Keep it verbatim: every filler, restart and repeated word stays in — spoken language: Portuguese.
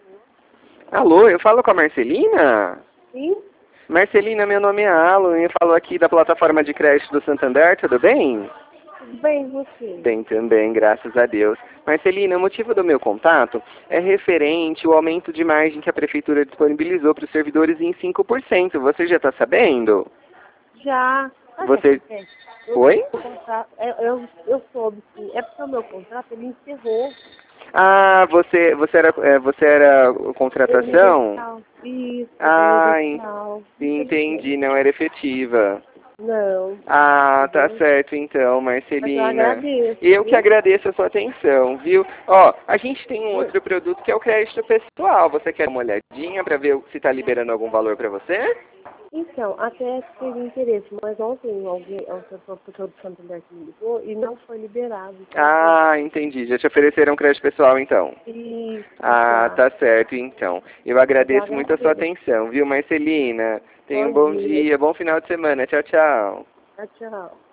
Alô, eu falo com a Marcelina? Sim? Marcelina, meu nome é Alan e eu falo aqui da plataforma de crédito do Santander, tudo bem? Tudo bem, e você? Bem também, graças a Deus. Marcelina, o motivo do meu contato é referente ao aumento de margem que a Prefeitura disponibilizou para os servidores em cinco por cento. Você já está sabendo? Já. Sabe o que Você... acontece? Eu, Oi? o contrato, eu, eu, eu soube que é porque o meu contrato ele encerrou. Ah, você, você era, é, você era contratação? Emergencial. Isso, Ah, en- emergencial. entendi, Infelizmente. não era efetiva. Não. Ah, tá Entendeu? certo então, Mas eu Marcelina. agradeço, Eu que viu? agradeço a sua atenção, viu? Ó, a gente tem um Hum. outro produto que é o crédito pessoal. Você quer uma olhadinha para ver se está liberando algum valor para você? Então, até teve interesse, mas ontem alguém, o pessoa pessoa do Santander que me ligou e não foi liberado, entendeu? Ah, entendi. Já te ofereceram crédito pessoal então. Isso, Ah, já. tá certo então. Eu Mas eu agradeço muito a sua agradeço. atenção, viu, Marcelina? Tenha um Bom bom dia. dia, bom final de semana. Tchau, tchau. Tchau, tchau.